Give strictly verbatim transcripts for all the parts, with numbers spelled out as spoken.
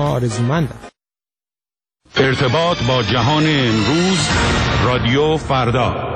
آرزومندم. ارتباط با جهان امروز، رادیو فردا.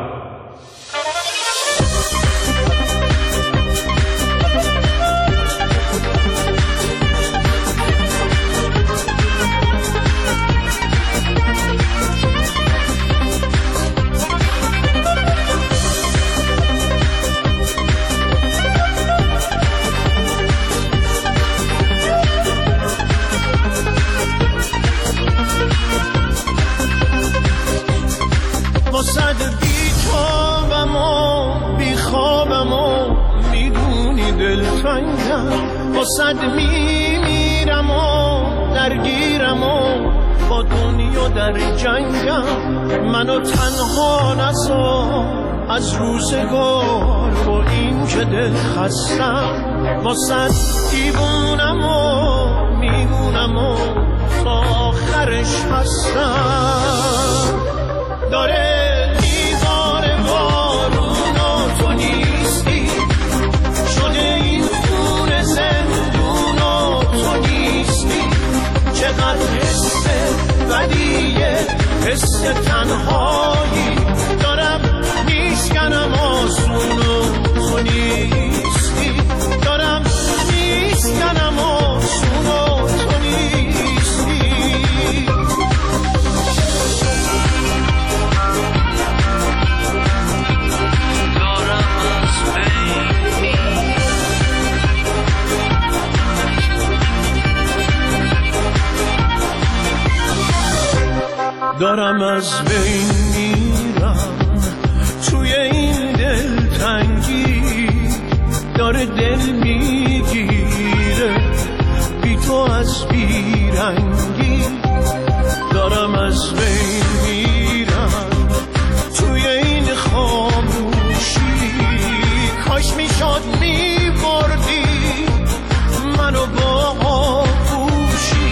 واسد بی خوابم و بی خوابم و میدونی دلتنگم، واسد میمیرم و درگیرم و با دنیا در جنگم، منو تنها نذار از روزگار با این که دل خستم، واسد دیوونم و میمونم و تا آخرش هستم. داره میزار بارون و تو نیستی، شده این خون زندون و تو نیستی، چقدر حس بدیه، حس تنهایی دارم میشکنم آسون و تو نیستی، دارم میشکنم آسون و تو نیستی. دارم از بین میرم توی این دلتنگی، داره دل میگیره بی تو از بیرنگی، دارم از بین میرم توی این خاموشی، کاش میشد میبردی منو با آغوشی،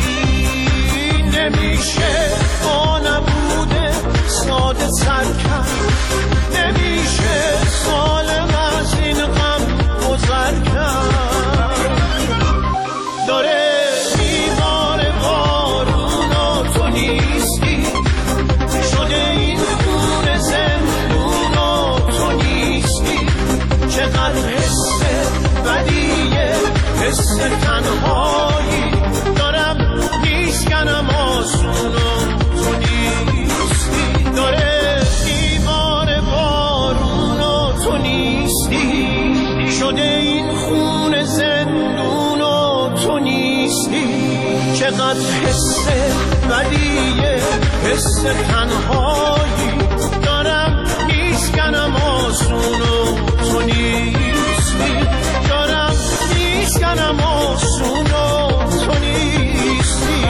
نمیشه با نبوده ساده سر کرد، نمیشه سالم از این غم گذر کرد. داره میباره بارون و تو نیستی، شده این خون زندون و تو نیستی، چقدر حس بدیه، حس تنهایی دارم میشکنم آسون و تو نیستی، داره دیوار بارون و تو نیستی، شده این خون زندون و تو نیستی، چقدر حس بدیه، حس تنهایی دارم میشکنم آسون و تو نیستی، دارم میشکنم آسون و تو نیستی.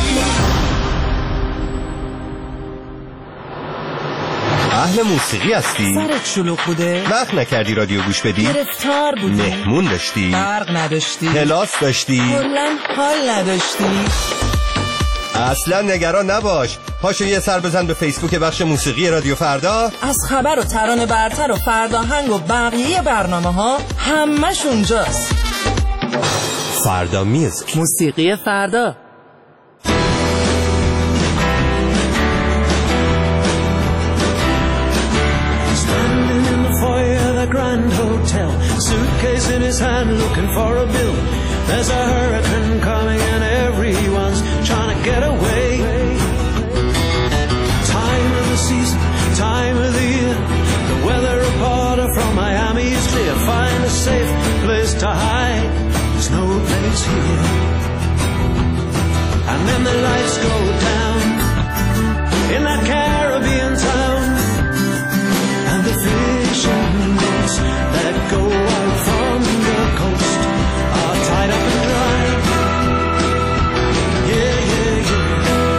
اهل موسیقی هستی؟ سرت شلوغ بوده؟ وقت نکردی رادیو گوش بدی؟ گرفتار بودی؟ مهمون داشتی؟ برق نداشتی؟ کلاس داشتی؟ کلاً حال نداشتی؟ اصلا نگران نباش، پاشو یه سر بزن به فیسبوک بخش موسیقی رادیو فردا. از خبر و ترانه برتر و فرداهنگ و بقیه برنامه ها همش اونجاست. فردا میوزیک، موسیقی فردا. Grand Hotel, suitcase in his hand looking for a bill. There's a hurricane coming and everyone's trying to get away. Time of the season, time of the year, the weather reporter from Miami is clear. Find a safe place to hide, there's no place here. And then the lights go down in that Caribbean town, and the fishing nets that go out from the coast are tied up and dry. Yeah, yeah, yeah.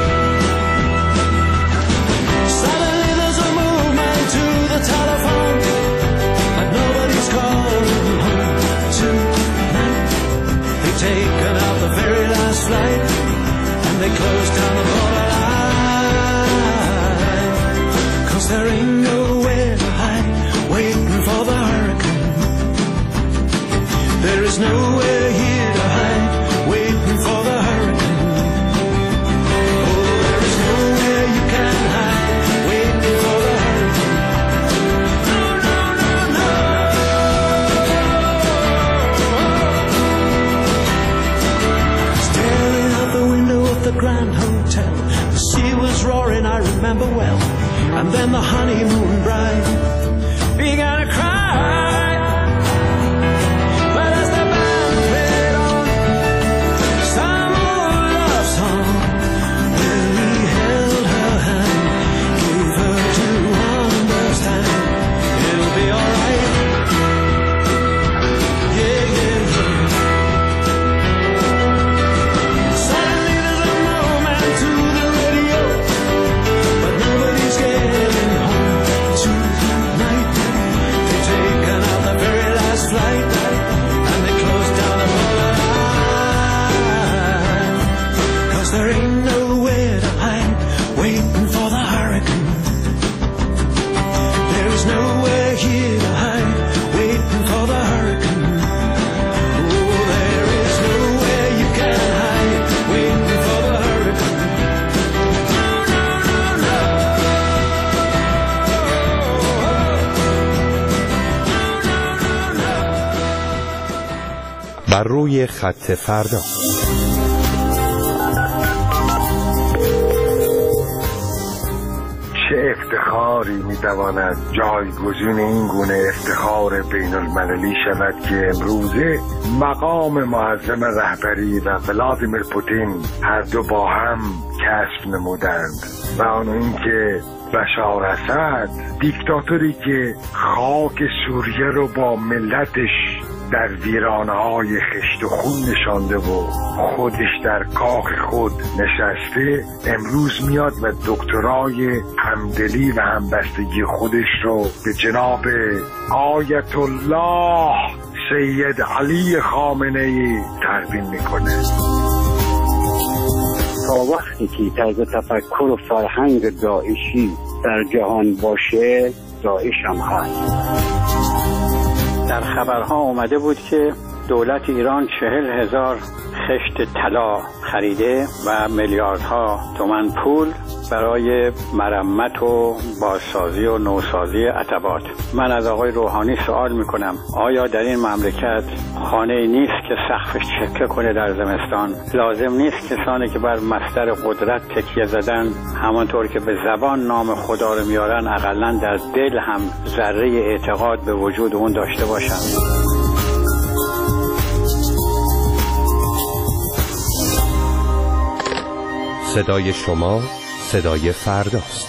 Suddenly there's a movement to the telephone, but nobody's calling home tonight. They've taken out the very last flight, and they closed down the borderline, 'cause there ain't nowhere to hide, waiting for the hurricane. There is nowhere here to hide, waiting for the hurricane. the Grand Hotel. The sea was roaring, I remember well. And then the honeymoon bride began to cry. But as the band played on some old love song, when he held her hand, gave her to understand it'll be alright. Yeah, yeah, yeah. Suddenly there's a moment to the radio, but nobody's getting home tonight. They've taken out the very last flight, and they closed down the whole line. 'Cause there ain't nowhere to hide, waiting for the hurricane. There is nowhere here to hide, waiting for the hurricane. Oh, there is nowhere you can hide, waiting for the hurricane. No, no, no, no. No, no, no, no. بر روی خط فردا. چه افتخاری میتواند جایگزین این گونه افتخار بین المللی شود که امروزه مقام معظم رهبری و ولادیمیر پوتین هر دو با هم کسب نمودند و آن اینکه بشار اسد، دیکتاتوری که خاک سوریه رو با ملتش در ویرانه‌های خشت و خون نشانده و خودش در کاخ خود نشسته، امروز میاد و دکترای همدلی و همبستگی خودش رو به جناب آیت الله سید علی خامنه‌ای تقدیم میکنه. تا وقتی که طرز تفکر و فرهنگ داعشی در جهان باشه، داعش هم هست. در خبرها اومده بود که دولت ایران چهل هزار خشت طلا خریده و میلیاردها تومان پول برای مرمت و بازسازی و نوسازی عتبات. من از آقای روحانی سوال میکنم آیا در این مملکت خانه نیست که سقفش چکه کنه در زمستان؟ لازم نیست کسانی که بر مصدر قدرت تکیه زدن همانطور که به زبان نام خدا رو میارن اقلن در دل هم ذره اعتقاد به وجود اون داشته باشن؟ صدای شما صدای فرداست.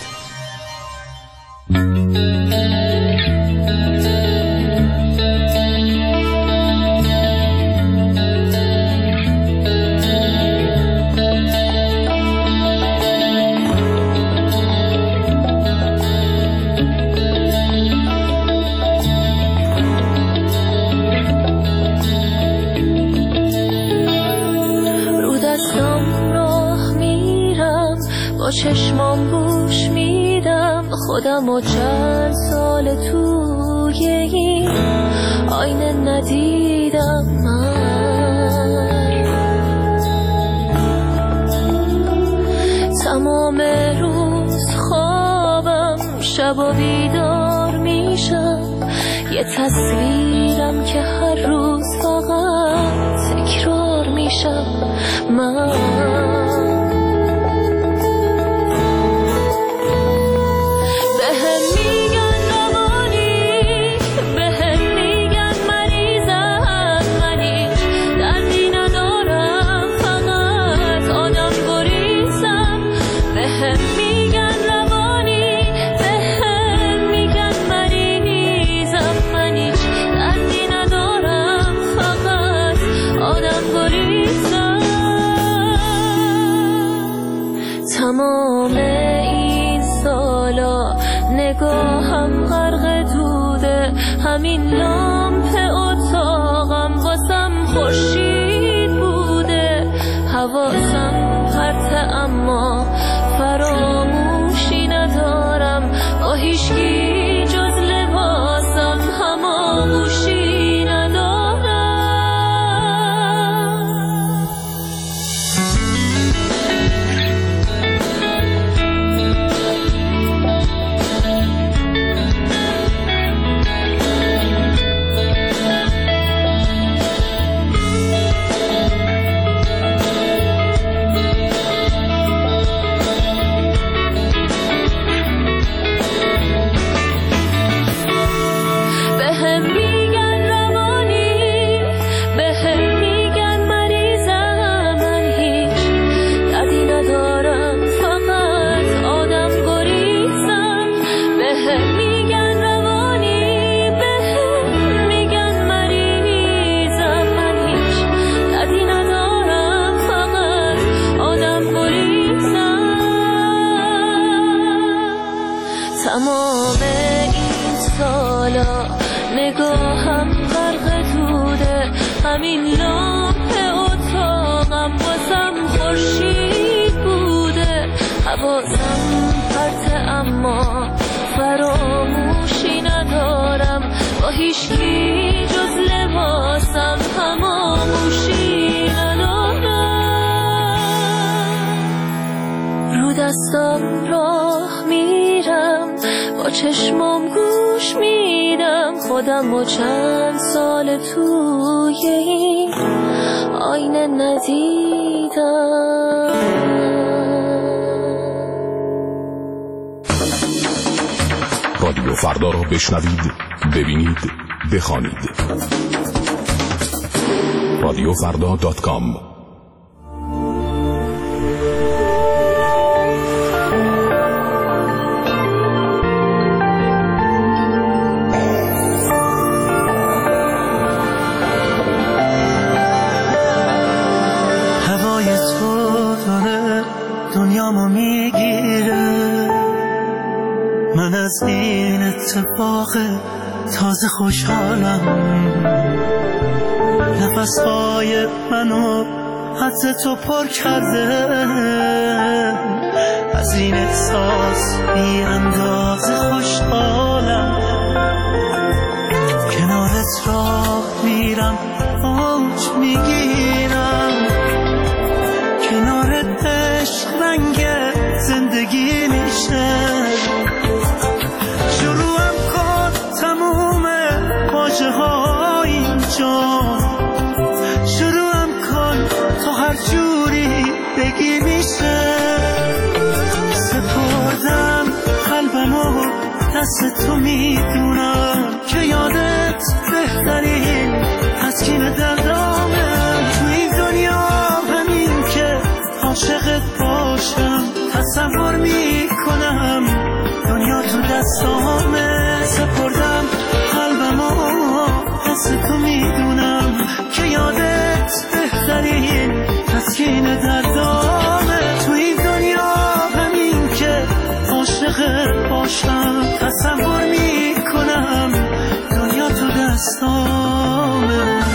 چشمام گوش میدم خودم و چند سال توی این آینه ندیدم من. تمام روز خوابم شب و بیدار میشم یه تصویرم که هر روز فقط تکرار میشم من. تمام این سالا نگاهم غرق دوده، همین لامپ اتاقم واسم خورشید بوده. حواسم پرته اما فراموشی ندارم، با هیچکی جز لباسم هماغوشی ندارم. حواسم پرته اما فراموشی ندارم، با هیچکی جز لباسم هماموشی ندارم. رو دستم راه میرم، با چشمام گوش میدم، خودم با چند سال توی این آینه ندیدم. رادیو فردا را بشنوید، ببینید، بخوانید. رادیو فردا دات کام. هوای تو داره دنیامو میگیره، من از این اتفاق تازه خوشحالم. نفسهای منو حد تو پر کرده، از این احساس بی اندازه خوشحالم. کنارت راه میرم، اوج میگیرم، کنارت عشق رنگ زندگی میشه. شروعم کن تموم واژه ها اینجا، شروعم کن تو هر جوری بگی میشه. سپردم قلبمو دست تو، میدونم که یادت بهترین تسکین دردامه. تو این دنیا همین که عاشقت باشم، تصور میکنم دنیا تو دستامه. سپردم قلبمو دست تو، میدونم که یادت بهترین تسکین دردامه. تو این دنیا همین که عاشقت باشم، تصور میکنم دنیا تو دستامه.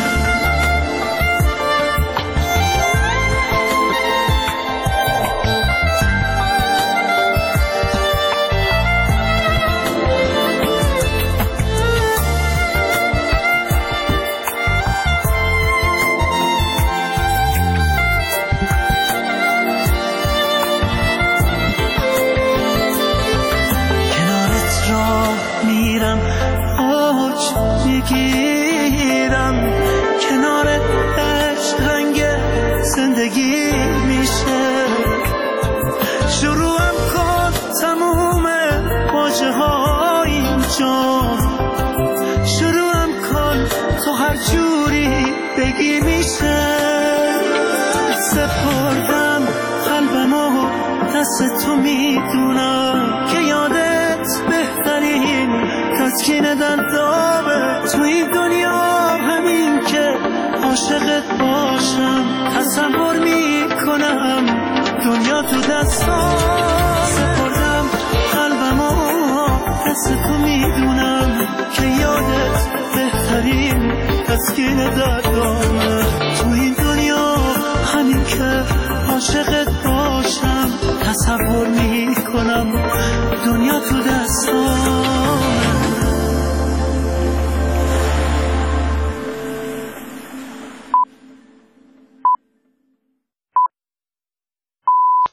میگیرم، کنار عشق رنگ زندگی میشه. شروعم کن تموم واژه ها اینجا، شروعم کن تو هر جوری بگی میشه. سپردم قلبمو دست تو، میدونم که یادت بهترین تسکین دردامه. تو این دنیا همین که عاشقت باشم، تصور میکنم دنیا تو دستام. سپردم قلبمو دست تو، میدونم که یادت بهترین تسکین دردامه. تو این دنیا همین که عاشقت